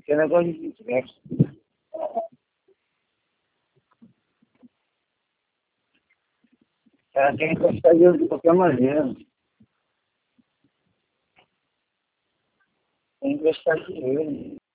Que negócio de internet. Ela quer encostar de qualquer maneira. Tem que encostar dinheiro.